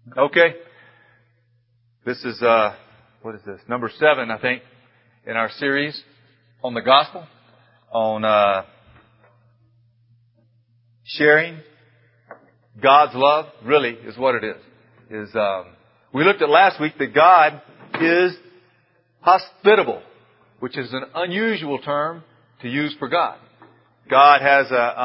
Okay. This is, what is this? Number 7, I think, in our series on the gospel, on sharing God's love, really is what it is. We looked at last week that God is hospitable, which is an unusual term to use for God. God has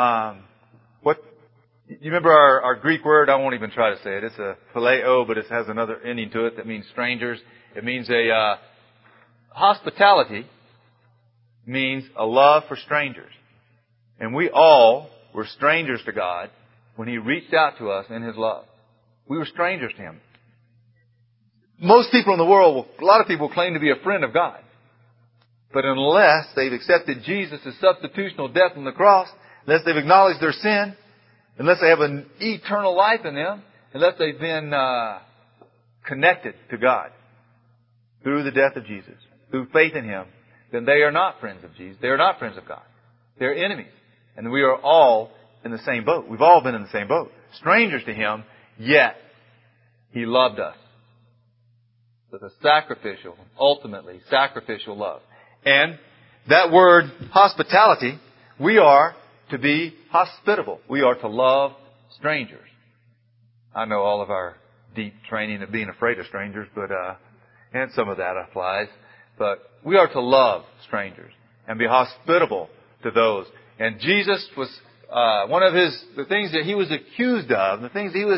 you remember our Greek word? I won't even try to say it. It's a phileo, but it has another ending to it that means strangers. It means hospitality means a love for strangers. And we all were strangers to God when He reached out to us in His love. We were strangers to Him. Most people in the world, a lot of people claim to be a friend of God. But unless they've accepted Jesus' substitutional death on the cross, unless they've acknowledged their sin, unless they have an eternal life in them, unless they've been connected to God through the death of Jesus, through faith in Him, then they are not friends of Jesus. They are not friends of God. They're enemies. And we are all in the same boat. We've all been in the same boat. Strangers to Him, yet He loved us with a sacrificial, ultimately sacrificial love. And that word hospitality, we are to be hospitable. We are to love strangers. I know all of our deep training of being afraid of strangers, but and some of that applies. But we are to love strangers and be hospitable to those. And Jesus was one of the things that He was accused of, the things He was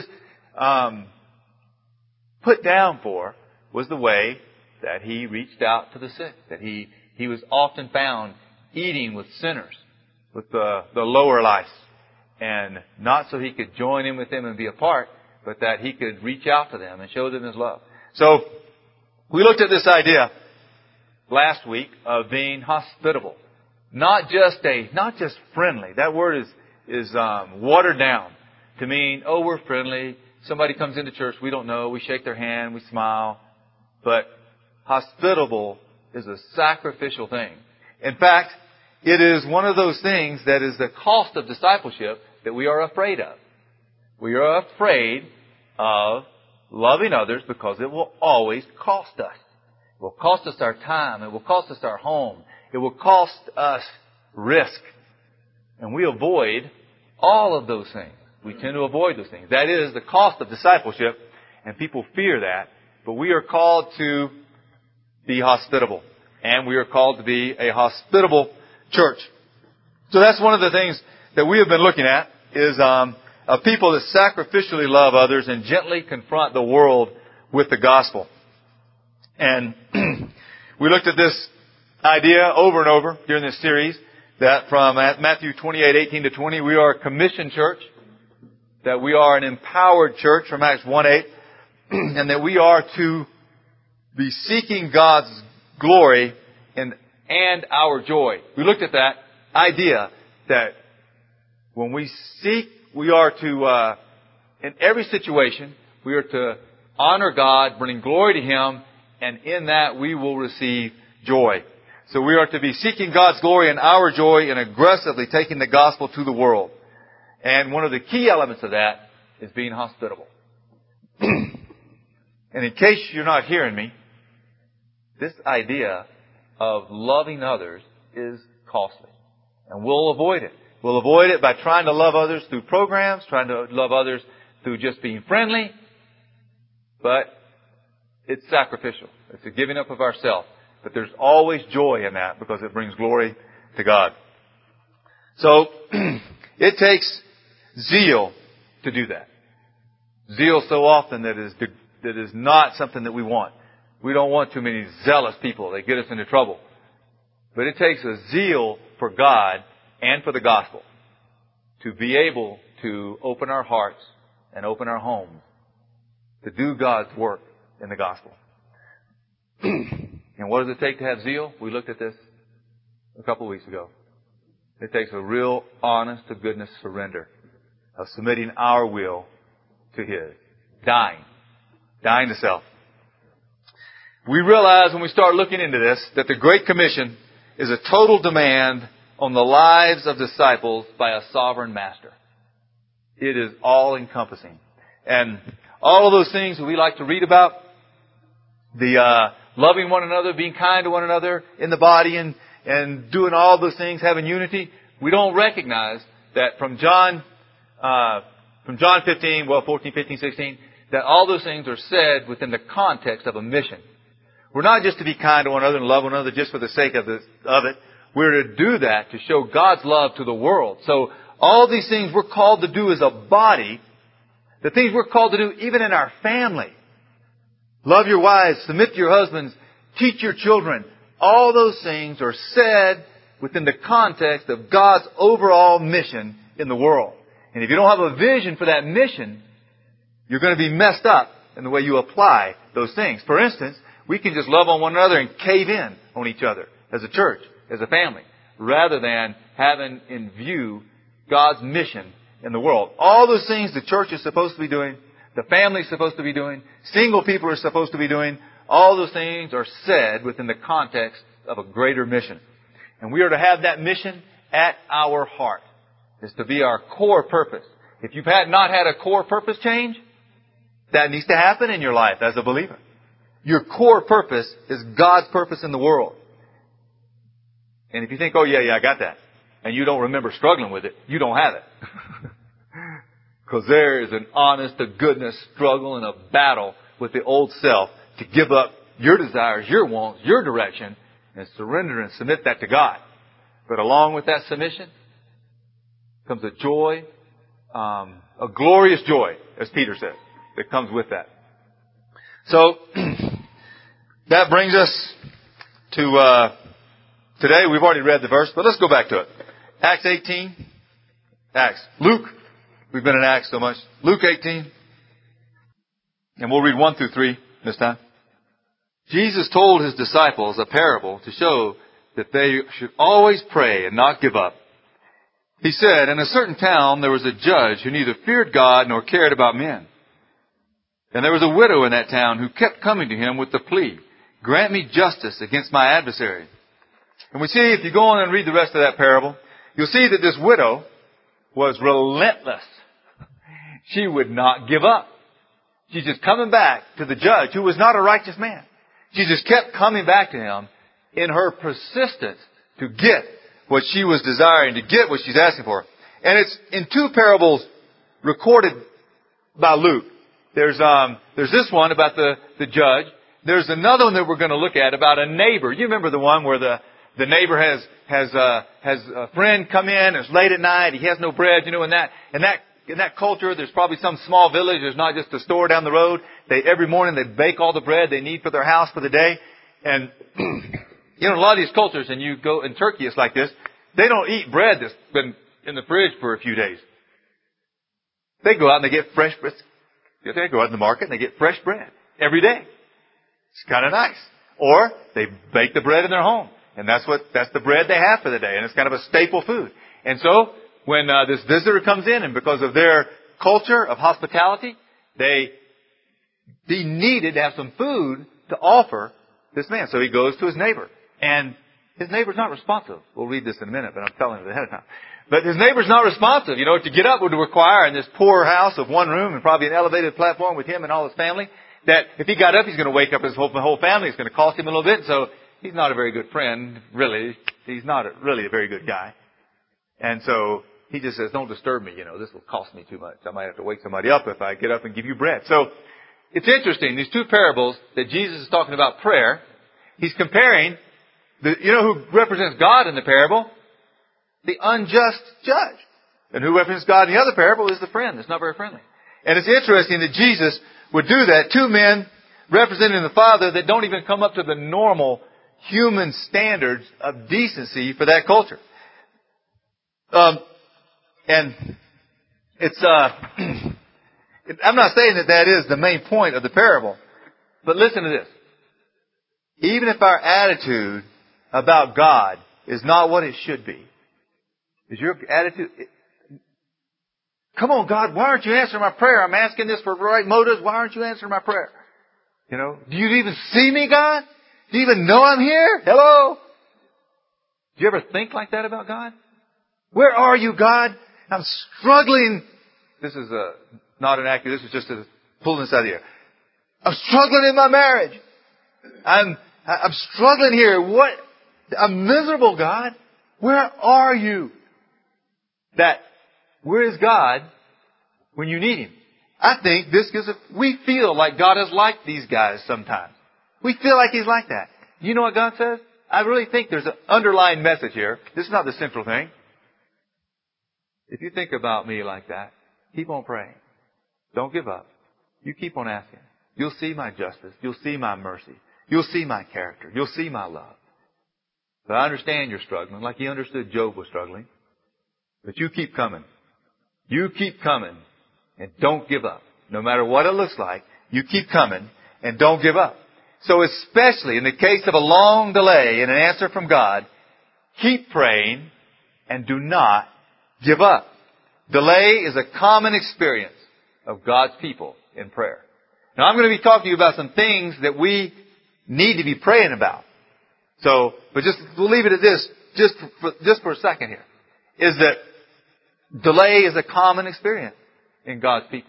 put down for, was the way that He reached out to the sick. That He was often found eating with sinners, with the lower life. And not so He could join in with them and be a part, but that He could reach out to them and show them His love. So, we looked at this idea last week of being hospitable. Not just friendly. That word is watered down to mean, oh, we're friendly. Somebody comes into church, we don't know, we shake their hand, we smile. But hospitable is a sacrificial thing. In fact, it is one of those things that is the cost of discipleship that we are afraid of. We are afraid of loving others because it will always cost us. It will cost us our time. It will cost us our home. It will cost us risk. And we avoid all of those things. We tend to avoid those things. That is the cost of discipleship, and people fear that. But we are called to be hospitable. And we are called to be a hospitable church. So that's one of the things that we have been looking at is a people that sacrificially love others and gently confront the world with the gospel. And we looked at this idea over and over during this series that from Matthew 28:18-20, we are a commissioned church, that we are an empowered church from Acts 1:8, and that we are to be seeking God's glory and our joy. We looked at that idea that when we seek, we are to, in every situation, we are to honor God, bring glory to Him, and in that we will receive joy. So we are to be seeking God's glory and our joy and aggressively taking the gospel to the world. And one of the key elements of that is being hospitable. And in case you're not hearing me, this idea of loving others is costly. And we'll avoid it. We'll avoid it by trying to love others through programs, trying to love others through just being friendly. But it's sacrificial. It's a giving up of ourselves. But there's always joy in that because it brings glory to God. So, it takes zeal to do that. Zeal so often that is not something that we want. We don't want too many zealous people. They get us into trouble. But it takes a zeal for God and for the gospel to be able to open our hearts and open our homes to do God's work in the gospel. And what does it take to have zeal? We looked at this a couple of weeks ago. It takes a real honest to goodness surrender of submitting our will to His. Dying to self. We realize when we start looking into this that the Great Commission is a total demand on the lives of disciples by a sovereign master. It is all-encompassing. And all of those things that we like to read about, the loving one another, being kind to one another in the body, and doing all those things, having unity, we don't recognize that from John 15, 14, 15, 16, that all those things are said within the context of a mission. We're not just to be kind to one another and love one another just for the sake of it. We're to do that to show God's love to the world. So all these things we're called to do as a body, the things we're called to do even in our family. Love your wives, submit to your husbands, teach your children. All those things are said within the context of God's overall mission in the world. And if you don't have a vision for that mission, you're going to be messed up in the way you apply those things. For instance, we can just love on one another and cave in on each other as a church, as a family, rather than having in view God's mission in the world. All those things the church is supposed to be doing, the family is supposed to be doing, single people are supposed to be doing, all those things are said within the context of a greater mission. And we are to have that mission at our heart. It's to be our core purpose. If you've not had a core purpose change, that needs to happen in your life as a believer. Your core purpose is God's purpose in the world. And if you think, oh yeah, I got that, and you don't remember struggling with it, you don't have it. Because there is an honest to goodness struggle and a battle with the old self to give up your desires, your wants, your direction, and surrender and submit that to God. But along with that submission comes a joy, a glorious joy, as Peter says, that comes with that. So, that brings us to today. We've already read the verse, but let's go back to it. Acts 18. Luke. We've been in Acts so much. Luke 18. And we'll read 1 through 3 this time. Jesus told His disciples a parable to show that they should always pray and not give up. He said, in a certain town there was a judge who neither feared God nor cared about men. And there was a widow in that town who kept coming to him with the plea, grant me justice against my adversary. And we see, if you go on and read the rest of that parable, you'll see that this widow was relentless. She would not give up. She's just coming back to the judge, who was not a righteous man. She just kept coming back to him in her persistence to get what she was desiring, to get what she's asking for. And it's in two parables recorded by Luke. There's this one about the judge. There's another one that we're going to look at about a neighbor. You remember the one where the neighbor has a friend come in, it's late at night, he has no bread, in that culture, there's probably some small village, there's not just a store down the road. Every morning they bake all the bread they need for their house for the day. And, a lot of these cultures, and you go in Turkey, it's like this, they don't eat bread that's been in the fridge for a few days. They go out and they get fresh bread. They go out in the market and they get fresh bread every day. It's kind of nice. Or they bake the bread in their home. And that's the bread they have for the day. And it's kind of a staple food. And so, when this visitor comes in, and because of their culture of hospitality, they needed to have some food to offer this man. So he goes to his neighbor. And his neighbor's not responsive. We'll read this in a minute, but I'm telling you ahead of time. But his neighbor's not responsive. To get up would require, in this poor house of one room and probably an elevated platform with him and all his family, that if he got up, he's going to wake up his whole family. It's going to cost him a little bit. So he's not a very good friend, really. He's not really a very good guy. And so he just says, don't disturb me. This will cost me too much. I might have to wake somebody up if I get up and give you bread. So it's interesting. These two parables that Jesus is talking about prayer, he's comparing who represents God in the parable? The unjust judge. And who represents God in the other parable is the friend that's not very friendly. And it's interesting that Jesus would do that. Two men representing the Father that don't even come up to the normal human standards of decency for that culture. And it's, I'm not saying that is the main point of the parable. But listen to this. Even if our attitude about God is not what it should be, is your attitude, come on God, why aren't you answering my prayer? I'm asking this for right motives. Why aren't you answering my prayer? Do you even see me, God? Do you even know I'm here? Hello? Do you ever think like that about God? Where are you, God? I'm struggling. This is not an accurate, this is just pulling this out of the air. I'm struggling in my marriage. I'm struggling here. I'm miserable, God. Where are you? Where is God when you need Him? I think we feel like God is like these guys sometimes. We feel like He's like that. You know what God says? I really think there's an underlying message here. This is not the central thing. If you think about me like that, keep on praying. Don't give up. You keep on asking. You'll see my justice. You'll see my mercy. You'll see my character. You'll see my love. But I understand you're struggling, like He understood Job was struggling. But you keep coming. You keep coming and don't give up. No matter what it looks like, you keep coming and don't give up. So especially in the case of a long delay in an answer from God, keep praying and do not give up. Delay is a common experience of God's people in prayer. Now I'm going to be talking to you about some things that we need to be praying about. But we'll leave it at this, just for a second here, is that delay is a common experience in God's people.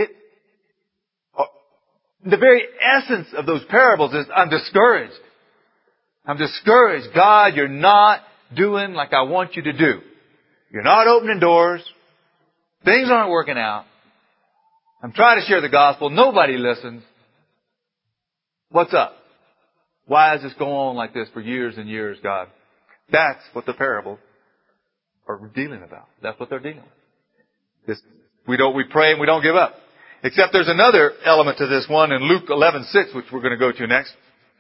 The very essence of those parables is, I'm discouraged. I'm discouraged. God, you're not doing like I want you to do. You're not opening doors. Things aren't working out. I'm trying to share the gospel. Nobody listens. What's up? Why is this going on like this for years and years, God? That's what the parables are dealing about. That's what they're dealing with. We pray and we don't give up. Except there's another element to this one in Luke 11:6, which we're going to go to next.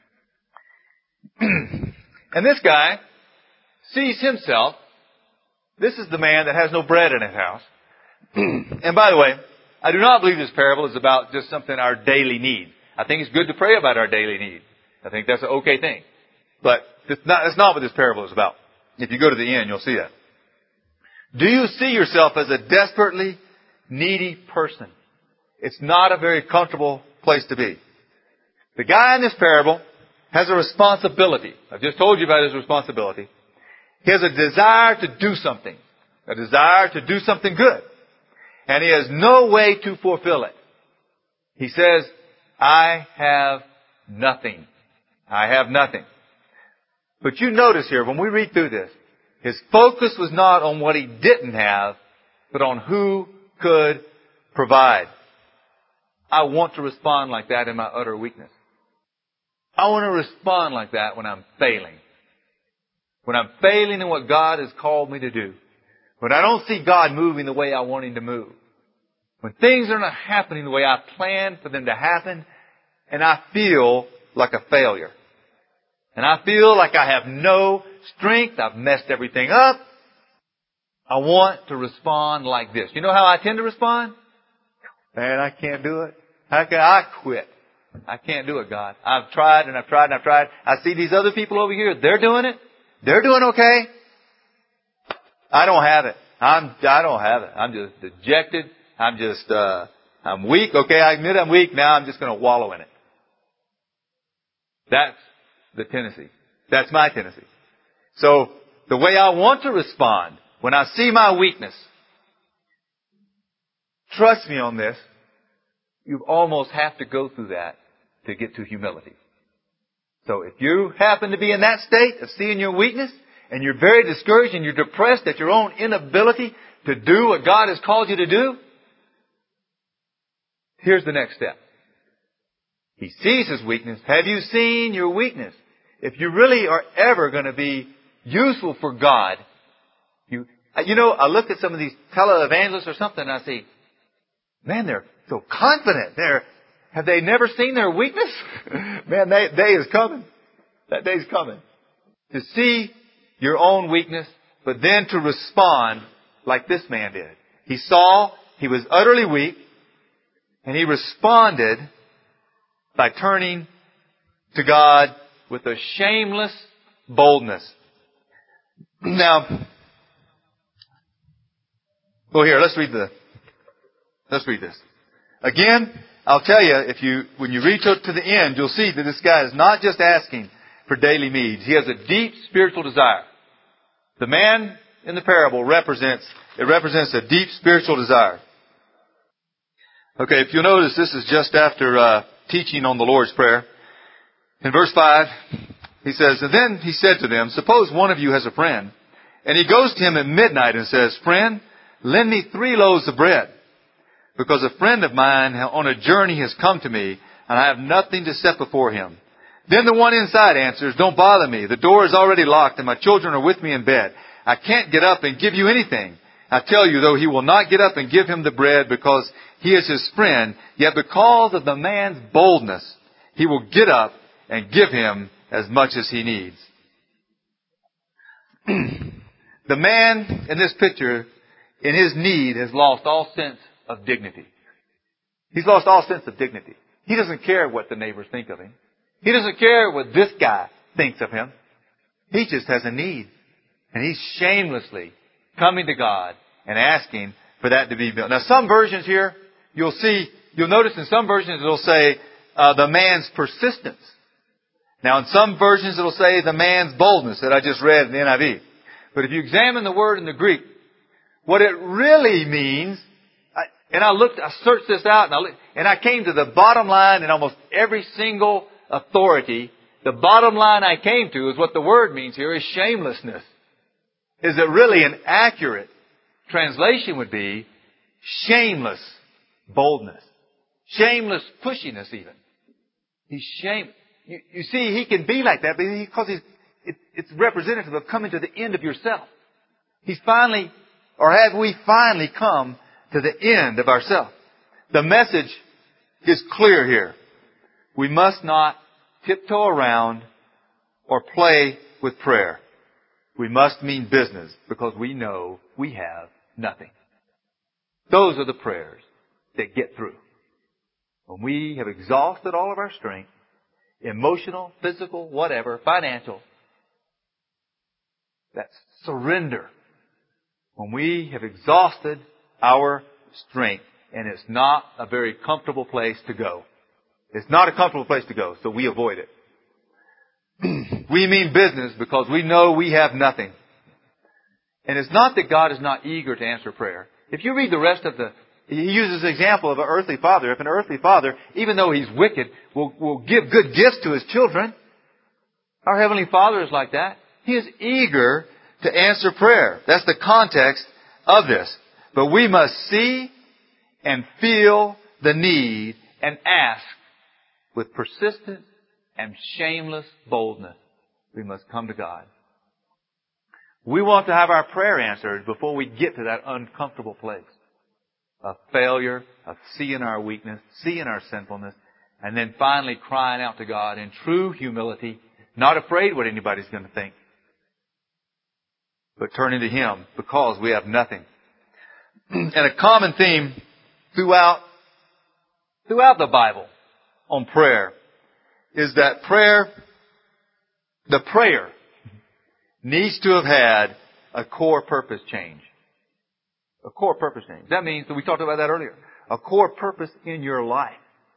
And this guy sees himself. This is the man that has no bread in his house. And by the way, I do not believe this parable is about just something our daily need. I think it's good to pray about our daily need. I think that's an okay thing. But that's not what this parable is about. If you go to the end, you'll see that. Do you see yourself as a desperately needy person? It's not a very comfortable place to be. The guy in this parable has a responsibility. I've just told you about his responsibility. He has a desire to do something. A desire to do something good. And he has no way to fulfill it. He says, I have nothing. I have nothing. But you notice here, when we read through this, his focus was not on what he didn't have, but on who could provide. I want to respond like that in my utter weakness. I want to respond like that when I'm failing. When I'm failing in what God has called me to do. When I don't see God moving the way I want Him to move. When things are not happening the way I planned for them to happen, and I feel like a failure. And I feel like I have no strength. I've messed everything up. I want to respond like this. You know how I tend to respond? Man, I can't do it. I quit. I can't do it, God. I've tried and I've tried and I've tried. I see these other people over here. They're doing it. They're doing okay. I don't have it. I don't have it. I'm just dejected. I'm weak. Okay, I admit I'm weak. Now I'm just going to wallow in it. That's the tendency. That's my tendency. So, the way I want to respond when I see my weakness, trust me on this, you almost have to go through that to get to humility. So if you happen to be in that state of seeing your weakness, and you're very discouraged and you're depressed at your own inability to do what God has called you to do, here's the next step. He sees his weakness. Have you seen your weakness? If you really are ever going to be useful for God, I look at some of these televangelists or something and I see, man, they're so confident. Have they never seen their weakness? Man, that day is coming. That day's coming. To see your own weakness, but then to respond like this man did. He saw he was utterly weak, and he responded by turning to God with a shameless boldness. Now, let's read this. Again, I'll tell you, when you read to the end, you'll see that this guy is not just asking for daily needs. He has a deep spiritual desire. The man in the parable represents a deep spiritual desire. Okay, if you'll notice, this is just after teaching on the Lord's Prayer. In verse 5, he says, "And then he said to them, suppose one of you has a friend, and he goes to him at midnight and says, 'Friend, lend me 3 loaves of bread, because a friend of mine on a journey has come to me, and I have nothing to set before him.' Then the one inside answers, 'Don't bother me. The door is already locked, and my children are with me in bed. I can't get up and give you anything. I tell you, though he will not get up and give him the bread because he is his friend, yet because of the man's boldness, he will get up and give him as much as he needs.'" The man in this picture, in his need, has lost all sense of dignity. He's lost all sense of dignity. He doesn't care what the neighbors think of him. He doesn't care what this guy thinks of him. He just has a need. And he's shamelessly coming to God and asking for that to be built. Now, some versions here, you'll notice in some versions it'll say the man's persistence. Now, in some versions it'll say the man's boldness that I just read in the NIV. But if you examine the word in the Greek, what it really means, I searched this out, and I came to the bottom line in almost every single authority. The bottom line I came to is what the word means here is shamelessness. Is that really an accurate translation would be shameless boldness. Shameless pushiness even. He's shameless. You see, he can be like that because it's representative of coming to the end of yourself. Have we finally come to the end of ourselves? The message is clear here. We must not tiptoe around or play with prayer. We must mean business because we know we have nothing. Those are the prayers that get through. When we have exhausted all of our strength, emotional, physical, whatever, financial, that's surrender. When we have exhausted our strength, and it's not a very comfortable place to go. It's not a comfortable place to go, so we avoid it. We mean business because we know we have nothing. And it's not that God is not eager to answer prayer. If you read the rest of he uses the example of an earthly father. If an earthly father, even though he's wicked, will give good gifts to his children, our Heavenly Father is like that. He is eager to answer prayer. That's the context of this. But we must see and feel the need and ask with persistent and shameless boldness. We must come to God. We want to have our prayer answered before we get to that uncomfortable place of failure, of seeing our weakness, seeing our sinfulness, and then finally crying out to God in true humility, not afraid what anybody's going to think, but turning to Him because we have nothing. And a common theme throughout the Bible on prayer is that the prayer needs to have had a core purpose change. A core purpose change. That means, we talked about that earlier, a core purpose in your life.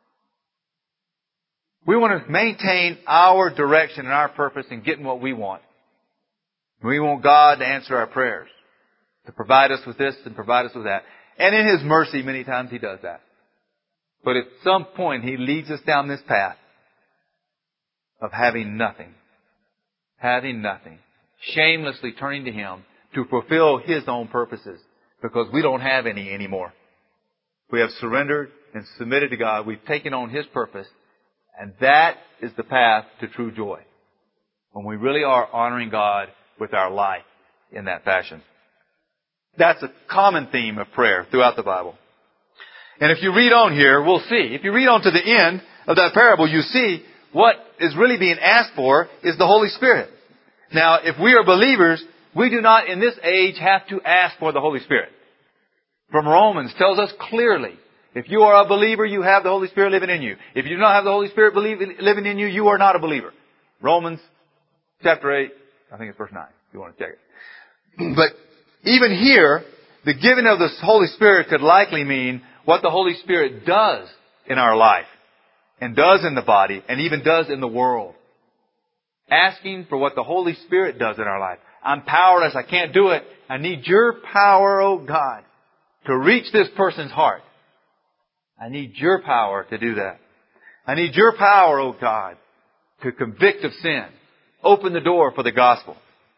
We want to maintain our direction and our purpose in getting what we want. We want God to answer our prayers, to provide us with this and provide us with that. And in His mercy, many times He does that. But at some point, He leads us down this path of having nothing. Having nothing. Shamelessly turning to Him to fulfill His own purposes because we don't have any anymore. We have surrendered and submitted to God. We've taken on His purpose. And that is the path to true joy. When we really are honoring God with our life in that fashion. That's a common theme of prayer throughout the Bible. And if you read on here, we'll see. If you read on to the end of that parable, you see what is really being asked for is the Holy Spirit. Now, if we are believers, we do not in this age have to ask for the Holy Spirit. From Romans tells us clearly, if you are a believer, you have the Holy Spirit living in you. If you do not have the Holy Spirit living in you, you are not a believer. Romans chapter 8, I think it's verse 9, if you want to check it. But even here, the giving of the Holy Spirit could likely mean what the Holy Spirit does in our life, and does in the body, and even does in the world. Asking for what the Holy Spirit does in our life. I'm powerless, I can't do it. I need your power, oh God, to reach this person's heart. I need Your power to do that. I need Your power, oh God, to convict of sin. Open the door for the gospel.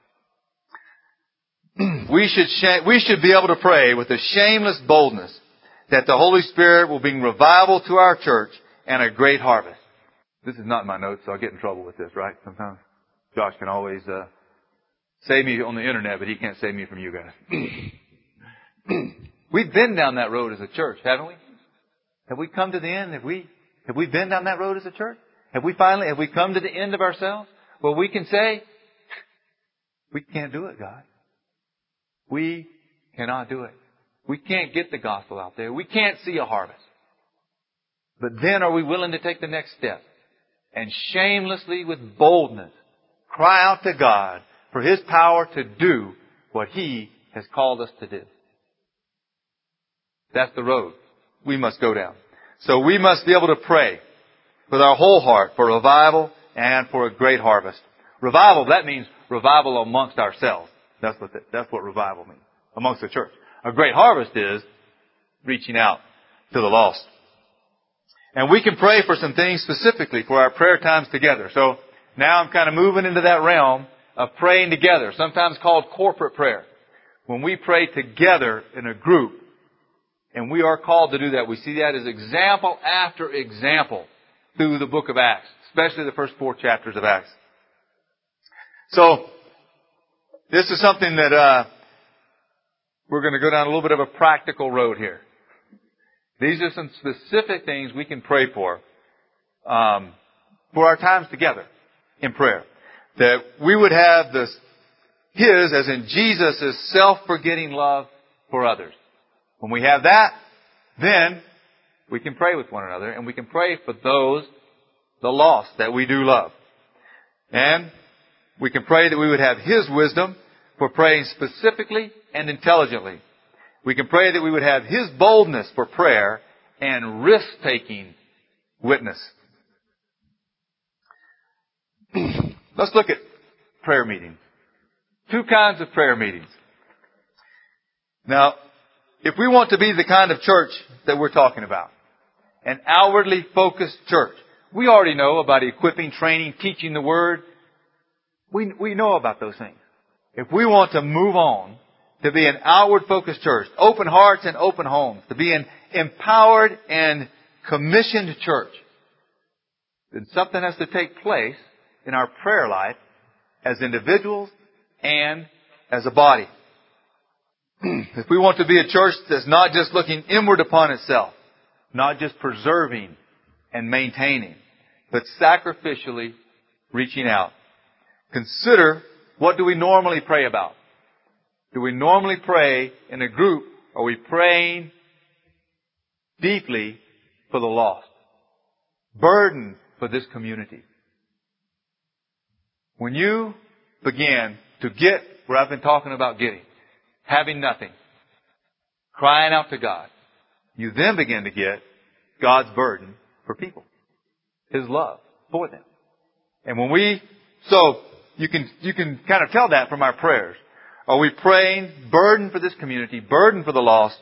We should be able to pray with a shameless boldness that the Holy Spirit will bring revival to our church and a great harvest. This is not in my notes, so I'll get in trouble with this, right? Sometimes Josh can always save me on the internet, but he can't save me from you guys. We've been down that road as a church, haven't we? Have we come to the end? Have we been down that road as a church? Have we come to the end of ourselves? Well, we can say, we can't do it, God. We cannot do it. We can't get the gospel out there. We can't see a harvest. But then are we willing to take the next step and shamelessly, with boldness, cry out to God for His power to do what He has called us to do? That's the road we must go down. So we must be able to pray with our whole heart for revival and for a great harvest. Revival, that means revival amongst ourselves. That's what revival means, amongst the church. A great harvest is reaching out to the lost. And we can pray for some things specifically for our prayer times together. So now I'm kind of moving into that realm of praying together, sometimes called corporate prayer. When we pray together in a group, and we are called to do that, we see that as example after example through the book of Acts, especially the first 4 chapters of Acts. So, this is something that we're going to go down a little bit of a practical road here. These are some specific things we can pray for our times together in prayer. That we would have His, as in Jesus' self-forgetting love for others. When we have that, then we can pray with one another, and we can pray for those, the lost, that we do love. And we can pray that we would have His wisdom for praying specifically and intelligently. We can pray that we would have His boldness for prayer and risk-taking witness. Let's look at prayer meetings. 2 kinds of prayer meetings. Now, if we want to be the kind of church that we're talking about, an outwardly focused church, we already know about equipping, training, teaching the Word. We know about those things. If we want to move on to be an outward-focused church, open hearts and open homes, to be an empowered and commissioned church, then something has to take place in our prayer life as individuals and as a body. If we want to be a church that's not just looking inward upon itself, not just preserving and maintaining, but sacrificially reaching out. Consider, what do we normally pray about? Do we normally pray in a group? Are we praying deeply for the lost? Burden for this community. When you begin to get where I've been talking about getting, having nothing, crying out to God, you then begin to get God's burden for people. His love for them. And so you can kind of tell that from our prayers. Are we praying burden for this community, burden for the lost?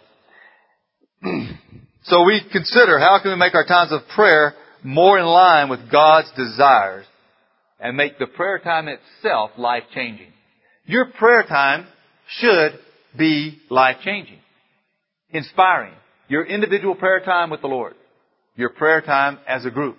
So we consider, how can we make our times of prayer more in line with God's desires and make the prayer time itself life-changing? Your prayer time should be life-changing, inspiring. Your individual prayer time with the Lord. Your prayer time as a group.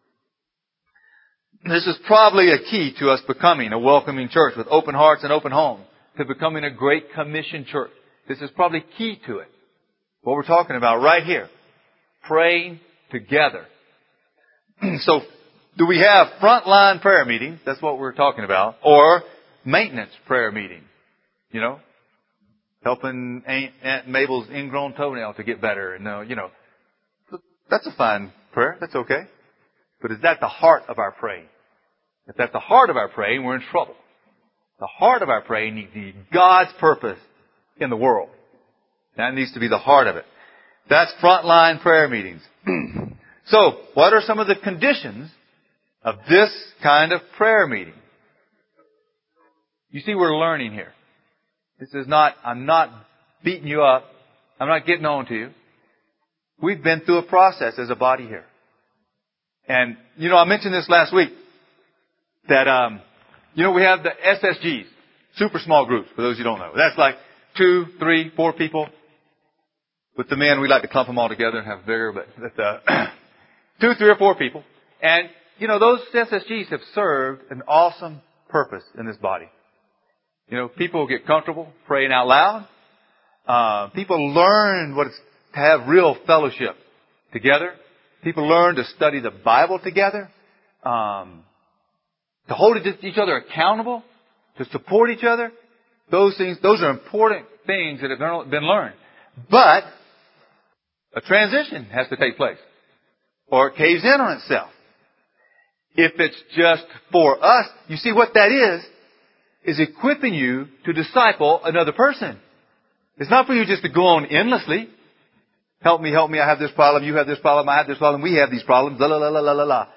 This is probably a key to us becoming a welcoming church with open hearts and open homes, to becoming a Great Commission church. This is probably key to it. What we're talking about right here. Praying together. So, do we have frontline prayer meetings? That's what we're talking about. Or maintenance prayer meetings. You know? Helping Aunt Mabel's ingrown toenail to get better. And, that's a fine prayer. That's okay. But is that the heart of our praying? If that's the heart of our praying, we're in trouble. The heart of our praying needs to be God's purpose in the world. That needs to be the heart of it. That's frontline prayer meetings. So, what are some of the conditions of this kind of prayer meeting? You see, we're learning here. I'm not beating you up. I'm not getting on to you. we've been through a process as a body here. And, I mentioned this last week, that, we have the SSGs, super small groups, for those who don't know. That's like 2, 3, 4 people. With the men, we like to clump them all together and have bigger, but that's, 2, 3, or 4 people. And, those SSGs have served an awesome purpose in this body. People get comfortable praying out loud. People learn what it's to have real fellowship together. People learn to study the Bible together. To hold each other accountable. To support each other. Those are important things that have been learned. But a transition has to take place. Or it caves in on itself. If it's just for us, you see what that is equipping you to disciple another person. It's not for you just to go on endlessly. Help me, I have this problem, you have this problem, I have this problem, we have these problems, la la la la la la la.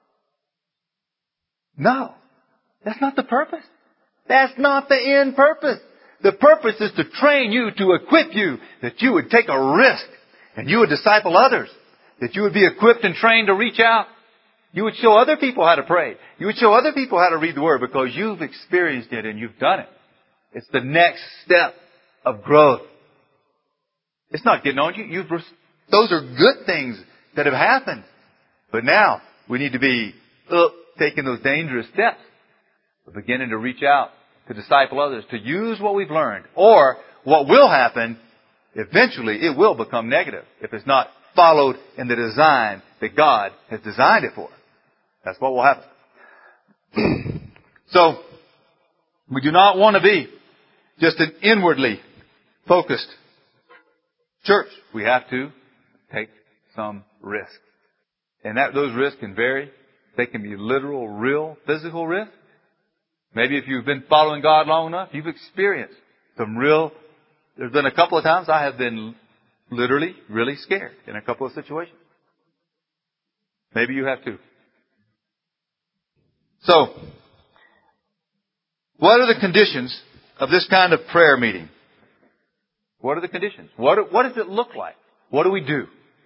No. That's not the purpose. That's not the end purpose. The purpose is to train you, to equip you, that you would take a risk and you would disciple others. That you would be equipped and trained to reach out. You would show other people how to pray. You would show other people how to read the Word because you've experienced it and you've done it. It's the next step of growth. It's not getting on you. Those are good things that have happened. But now we need to be taking those dangerous steps of beginning to reach out, to disciple others, to use what we've learned. Or what will happen, eventually it will become negative if it's not followed in the design that God has designed it for. That's what will happen. So, we do not want to be just an inwardly focused church. We have to take some risks. And those risks can vary. They can be literal, real, physical risks. Maybe if you've been following God long enough, you've experienced some there's been a couple of times I have been literally really scared in a couple of situations. Maybe you have too. So, what are the conditions of this kind of prayer meeting? What are the conditions? What does it look like? What do we do?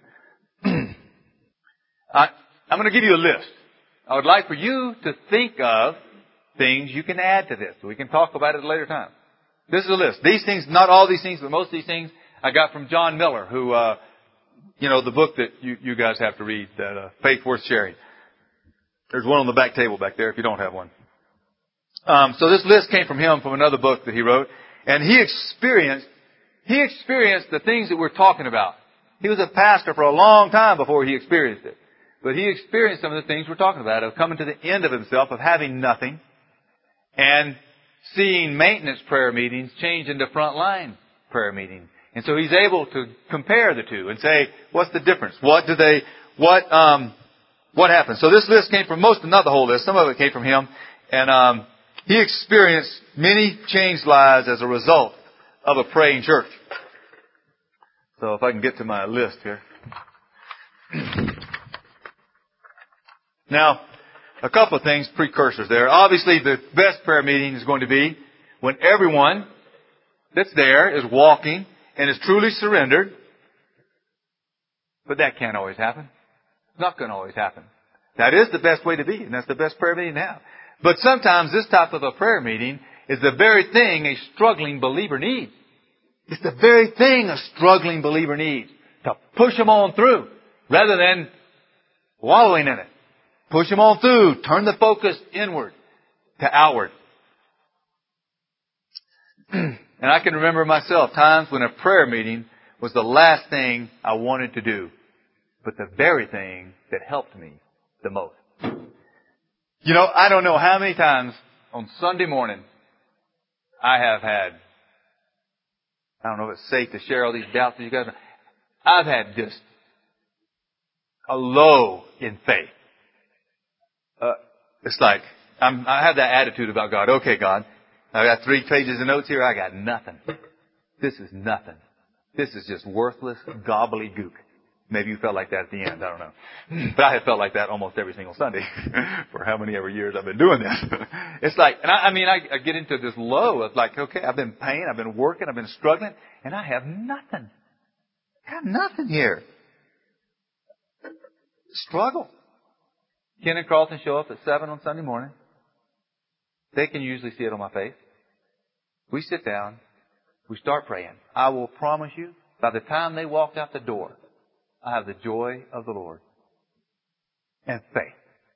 I'm going to give you a list. I would like for you to think of things you can add to this. We can talk about it at a later time. This is a list. These things, not all these things, but most of these things I got from John Miller, who, the book that you guys have to read, that Faith Worth Sharing. There's one on the back table back there if you don't have one. So this list came from him from another book that he wrote. And he experienced the things that we're talking about. He was a pastor for a long time before he experienced it. But he experienced some of the things we're talking about, of coming to the end of himself, of having nothing, and seeing maintenance prayer meetings change into frontline prayer meetings. And so he's able to compare the two and say, what's the difference? What happened? So this list came from not the whole list, some of it came from him. And he experienced many changed lives as a result of a praying church. So if I can get to my list here. Now, a couple of things, precursors there. Obviously, the best prayer meeting is going to be when everyone that's there is walking and is truly surrendered. But that can't always happen. It's not going to always happen. That is the best way to be, and that's the best prayer meeting to have. But sometimes this type of a prayer meeting is the very thing a struggling believer needs. It's the very thing a struggling believer needs. To push them on through, rather than wallowing in it. Push them on through. Turn the focus inward to outward. And I can remember myself times when a prayer meeting was the last thing I wanted to do, but the very thing that helped me the most. I don't know how many times on Sunday morning I have had, I don't know if it's safe to share all these doubts that you guys know. I've had just a low in faith. It's like, I have that attitude about God. Okay, God, I got 3 pages of notes here. I got nothing. This is nothing. This is just worthless gobbledygook. Maybe you felt like that at the end. I don't know. But I have felt like that almost every single Sunday for how many ever years I've been doing this. It's like, and I get into this low of like, okay, I've been paying, I've been working, I've been struggling, and I have nothing. I have nothing here. struggle. Ken and Carlton show up at 7 on Sunday morning. They can usually see it on my face. We sit down. We start praying. I will promise you, by the time they walked out the door, I have the joy of the Lord and faith.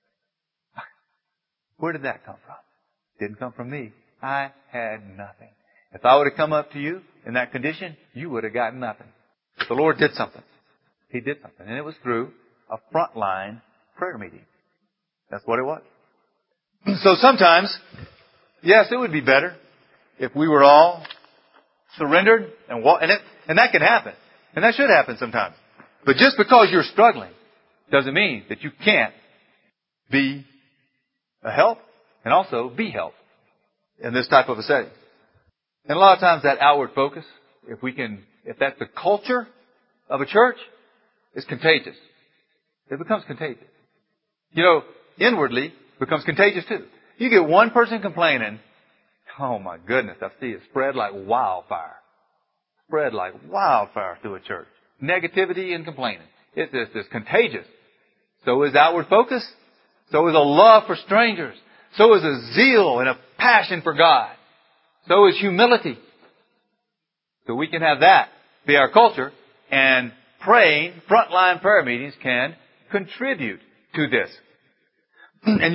Where did that come from? Didn't come from me. I had nothing. If I would have come up to you in that condition, you would have gotten nothing. But the Lord did something. He did something. And it was through a frontline prayer meeting. That's what it was. So sometimes, yes, it would be better if we were all surrendered and that can happen. And that should happen sometimes. But just because you're struggling doesn't mean that you can't be a help and also be help in this type of a setting. And a lot of times that outward focus, if that's the culture of a church, is contagious. It becomes contagious. Inwardly becomes contagious too. You get one person complaining, oh my goodness, I see it spread like wildfire. Spread like wildfire through a church. Negativity and complaining. It's contagious. So is outward focus. So is a love for strangers. So is a zeal and a passion for God. So is humility. So we can have that be our culture, and praying, frontline prayer meetings can contribute to this. And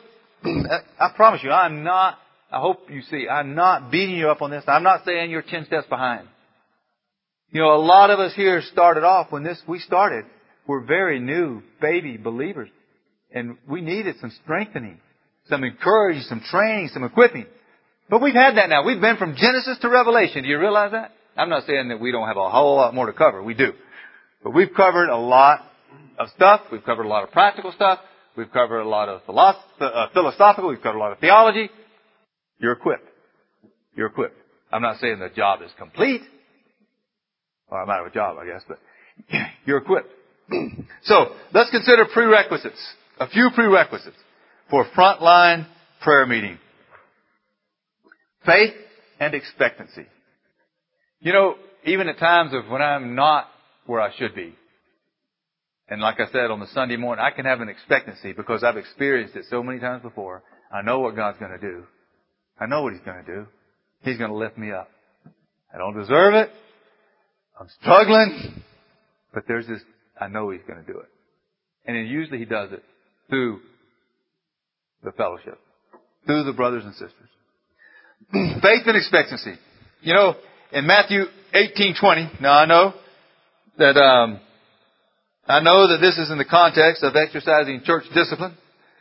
I promise you, I hope you see, I'm not beating you up on this. I'm not saying you're 10 steps behind. A lot of us here started off when we started. We're very new, baby believers. And we needed some strengthening, some encouragement, some training, some equipping. But we've had that now. We've been from Genesis to Revelation. Do you realize that? I'm not saying that we don't have a whole lot more to cover. We do. But we've covered a lot of stuff. We've covered a lot of practical stuff. We've covered a lot of philosophical. We've covered a lot of theology. You're equipped. You're equipped. I'm not saying the job is complete. Well, I'm out of a job, I guess, but you're equipped. So, let's consider prerequisites. A few prerequisites for frontline prayer meeting. Faith and expectancy. Even at times of when I'm not where I should be. And like I said, on the Sunday morning, I can have an expectancy because I've experienced it so many times before. I know what God's going to do. I know what He's going to do. He's going to lift me up. I don't deserve it. I'm struggling. But there's this, I know He's going to do it. And then usually He does it through the fellowship. Through the brothers and sisters. Faith and expectancy. In Matthew 18:20, now I know that this is in the context of exercising church discipline.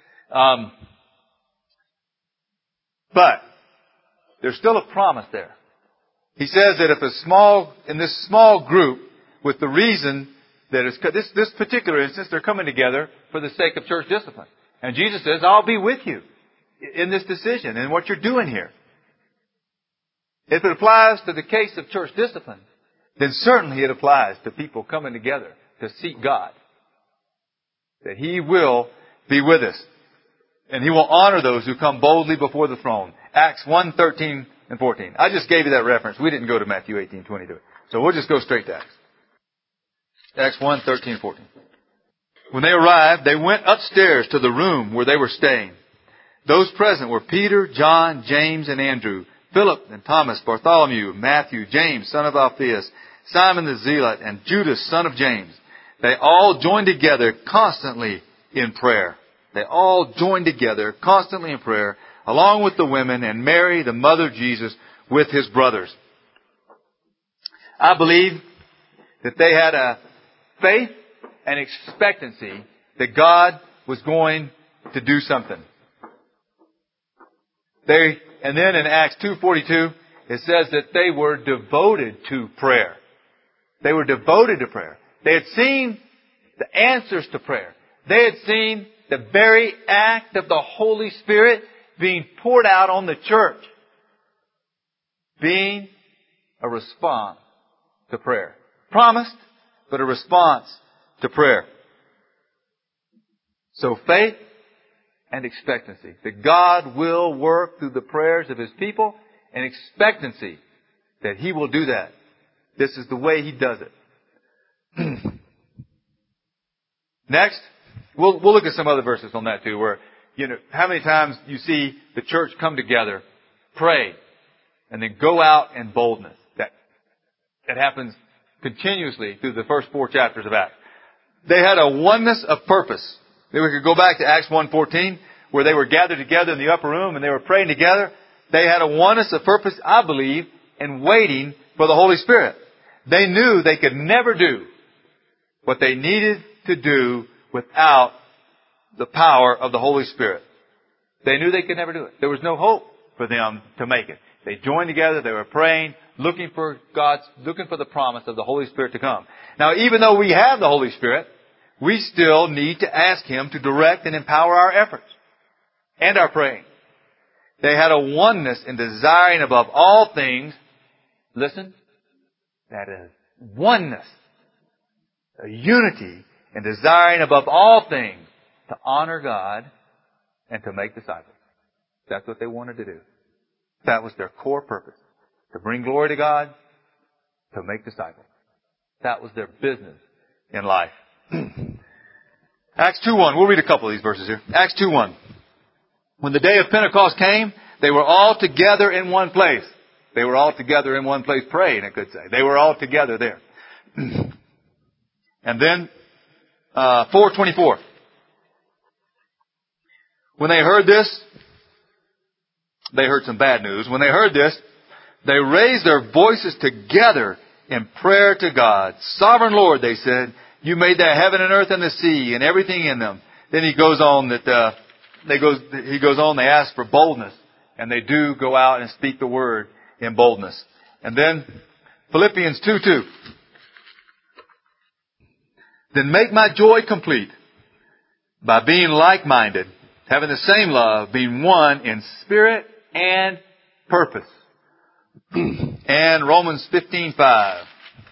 But there's still a promise there. He says that if in this small group, with the reason that this particular instance, they're coming together for the sake of church discipline. And Jesus says, I'll be with you in this decision and what you're doing here. If it applies to the case of church discipline, then certainly it applies to people coming together to seek God. That He will be with us. And He will honor those who come boldly before the throne. Acts 1:13 and 14. I just gave you that reference. We didn't go to Matthew 18:20 to it. So we'll just go straight to Acts. Acts 1:13 and 14. When they arrived, they went upstairs to the room where they were staying. Those present were Peter, John, James, and Andrew, Philip and Thomas, Bartholomew, Matthew, James, son of Alphaeus, Simon the Zealot, and Judas, son of James. They all joined together constantly in prayer. They all joined together constantly in prayer, along with the women and Mary, the mother of Jesus, with His brothers. I believe that they had a faith and expectancy that God was going to do something. And then in Acts 2:42, it says that they were devoted to prayer. They were devoted to prayer. They had seen the answers to prayer. They had seen the very act of the Holy Spirit being poured out on the church, being a response to prayer. Promised, but a response to prayer. So faith and expectancy. That God will work through the prayers of His people, and expectancy that He will do that. This is the way He does it. Next, We'll look at some other verses on that too, where, how many times you see the church come together, pray, and then go out in boldness. That happens continuously through the first 4 chapters of Acts. They had a oneness of purpose. Then we could go back to Acts 1:14, where they were gathered together in the upper room and they were praying together. They had a oneness of purpose, I believe, in waiting for the Holy Spirit. They knew they could never do what they needed to do without the power of the Holy Spirit. They knew they could never do it. There was no hope for them to make it. They joined together, they were praying, looking for the promise of the Holy Spirit to come. Now, even though we have the Holy Spirit, we still need to ask Him to direct and empower our efforts and our praying. They had a oneness in desiring above all things, listen, that is oneness, a unity in desiring above all things to honor God and to make disciples. That's what they wanted to do. That was their core purpose. To bring glory to God, to make disciples. That was their business in life. Acts 2:1. We'll read a couple of these verses here. Acts 2:1. When the day of Pentecost came, they were all together in one place. They were all together in one place praying, I could say. They were all together there. And then, 4:24. When they heard this, they heard some bad news. When they heard this, they raised their voices together in prayer to God. Sovereign Lord, they said, you made the heaven and earth and the sea and everything in them. Then he goes on they ask for boldness, and they do go out and speak the word in boldness. And then Philippians 2:2. Then make my joy complete by being like-minded, having the same love, being one in spirit and purpose. And Romans 15:5.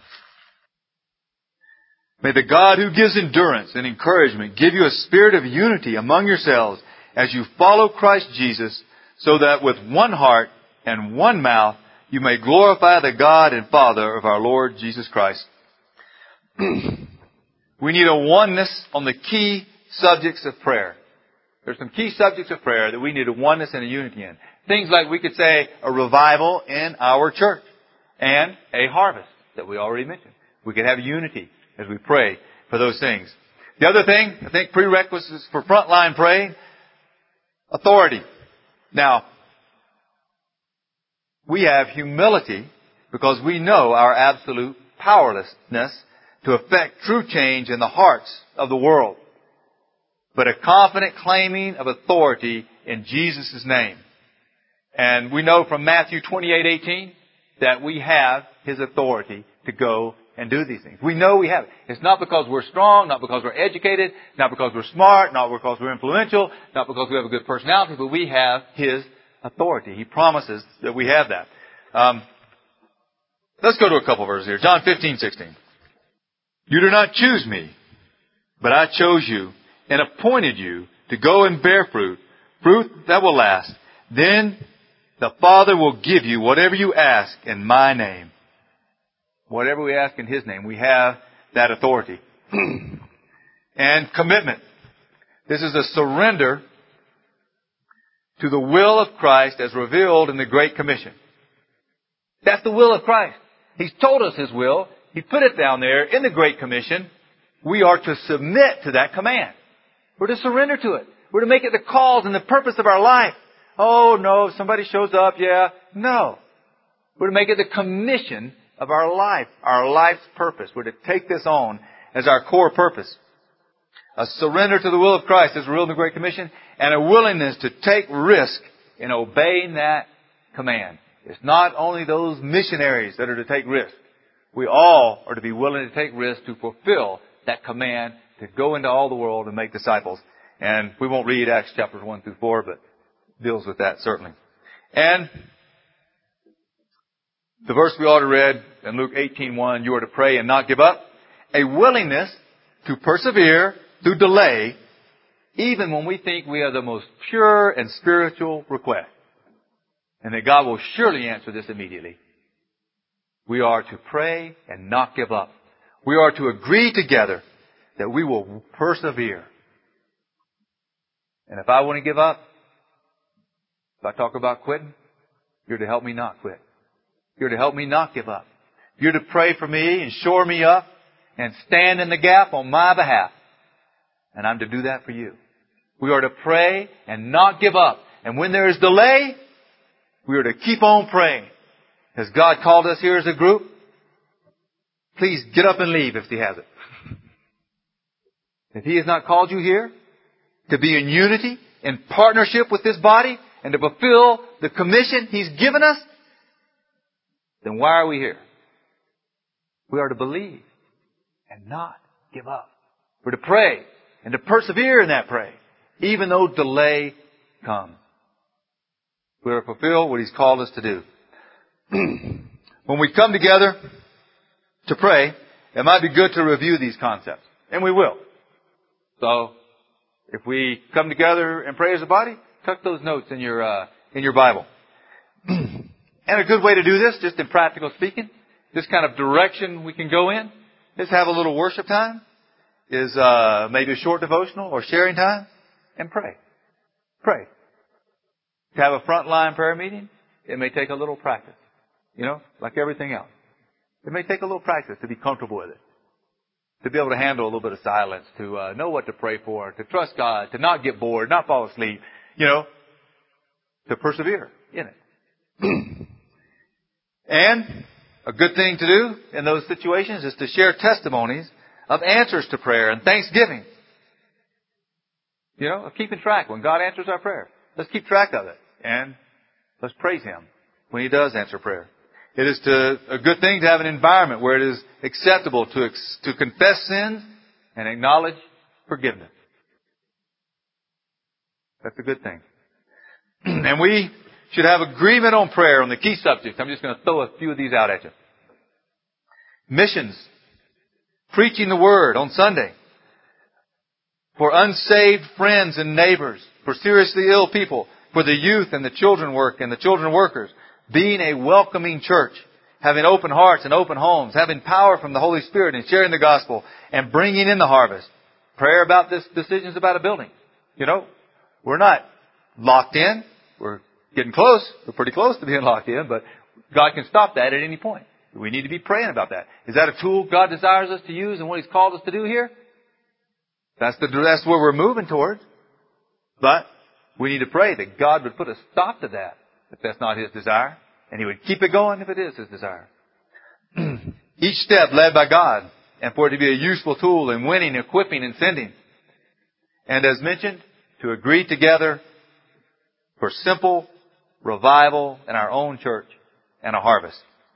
May the God who gives endurance and encouragement give you a spirit of unity among yourselves as you follow Christ Jesus, so that with one heart and one mouth you may glorify the God and Father of our Lord Jesus Christ. We need a oneness on the key subjects of prayer. There's some key subjects of prayer that we need a oneness and a unity in. Things like, we could say, a revival in our church and a harvest that we already mentioned. We could have unity as we pray for those things. The other thing, I think, prerequisites for frontline praying, authority. Now, we have humility because we know our absolute powerlessness to effect true change in the hearts of the world, but a confident claiming of authority in Jesus' name. And we know from Matthew 28:18 that we have His authority to go and do these things. We know we have it. It's not because we're strong, not because we're educated, not because we're smart, not because we're influential, not because we have a good personality, but we have His authority. He promises that we have that. Let's go to a couple verses here. John 15:16. You do not choose me, but I chose you and appointed you to go and bear fruit, fruit that will last. Then the Father will give you whatever you ask in my name. Whatever we ask in His name, we have that authority. And commitment. This is a surrender to the will of Christ as revealed in the Great Commission. That's the will of Christ. He's told us His will. He put it down there in the Great Commission. We are to submit to that command. We're to surrender to it. We're to make it the cause and the purpose of our life. Oh, no, if somebody shows up, yeah. No. We're to make it the commission of our life, our life's purpose. We're to take this on as our core purpose. A surrender to the will of Christ as revealed in the Great Commission, and a willingness to take risk in obeying that command. It's not only those missionaries that are to take risk. We all are to be willing to take risks to fulfill that command to go into all the world and make disciples. And we won't read Acts chapters 1 through 4, but deals with that certainly. And the verse we already read in Luke 18:1, you are to pray and not give up. A willingness to persevere through delay, even when we think we have the most pure and spiritual request. And that God will surely answer this immediately. We are to pray and not give up. We are to agree together that we will persevere And if I want to give up, if I talk about quitting, you're to help me not quit. You're to help me not give up. You're to pray for me and shore me up and stand in the gap on my behalf. And I'm to do that for you. We are to pray and not give up. And when there is delay, we are to keep on praying. As God called us here as a group, please get up and leave if He hasn't. If He has not called you here to be in unity, in partnership with this body, and to fulfill the commission He's given us, then why are we here? We are to believe and not give up. We're to pray and to persevere in that prayer, even though delay comes. We are to fulfill what He's called us to do. When we come together to pray, it might be good to review these concepts. And we will. So, if we come together and pray as a body, tuck those notes in your Bible. And a good way to do this, just in practical speaking, this kind of direction we can go in, is have a little worship time, is maybe a short devotional or sharing time, and pray. Pray. To have a frontline prayer meeting, it may take a little practice. You know, like everything else. It may take a little practice to be comfortable with it. To be able to handle a little bit of silence, to know what to pray for, to trust God, to not get bored, not fall asleep, you know, to persevere in it. And a good thing to do in those situations is to share testimonies of answers to prayer and thanksgiving. You know, of keeping track when God answers our prayer. Let's keep track of it. And let's praise Him when He does answer prayer. It is a good thing to have an environment where it is acceptable to confess sins and acknowledge forgiveness. That's a good thing. And we should have agreement on prayer on the key subjects. I'm just going to throw a few of these out at you. Missions. Preaching the Word on Sunday. For unsaved friends and neighbors. For seriously ill people. For the youth and the children work and the children workers. Being a welcoming church. Having open hearts and open homes. Having power from the Holy Spirit and sharing the gospel. And bringing in the harvest. Prayer about this, decisions about a building. You know, we're not locked in. We're getting close. We're pretty close to being locked in, but God can stop that at any point. We need to be praying about that. Is that a tool God desires us to use and what He's called us to do here? That's where we're moving towards. But we need to pray that God would put a stop to that if that's not His desire. And He would keep it going if it is His desire. Each step led by God, and for it to be a useful tool in winning, equipping, and sending. And as mentioned, to agree together for simple revival in our own church and a harvest.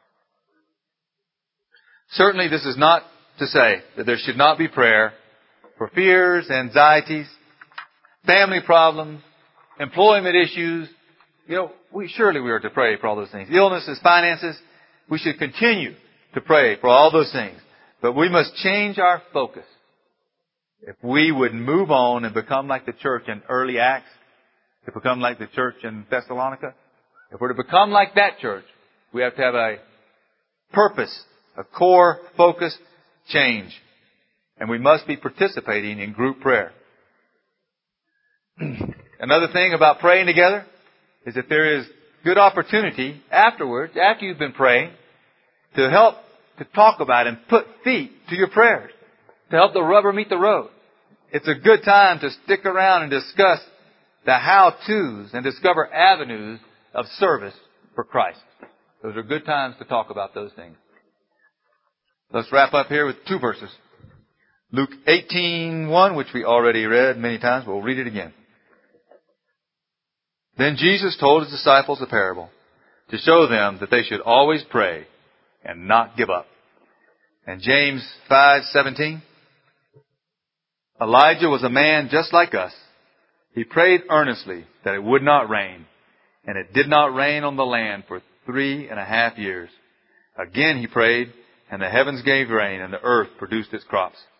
Certainly this is not to say that there should not be prayer for fears, anxieties, family problems, employment issues. You know, we are to pray for all those things. Illnesses, finances, we should continue to pray for all those things. But we must change our focus. If we would move on and become like the church in early Acts, to become like the church in Thessalonica, if we're to become like that church, we have to have a purpose, a core focused change. And we must be participating in group prayer. Another thing about praying together is that there is good opportunity afterwards, after you've been praying, to help to talk about and put feet to your prayers, to help the rubber meet the road. It's a good time to stick around and discuss the how-tos and discover avenues of service for Christ. Those are good times to talk about those things. Let's wrap up here with 2 verses. Luke 18:1, which we already read many times, but we'll read it again. Then Jesus told His disciples a parable to show them that they should always pray and not give up. And James 5:17, Elijah was a man just like us. He prayed earnestly that it would not rain, and it did not rain on the land for 3.5 years. Again he prayed, and the heavens gave rain, and the earth produced its crops.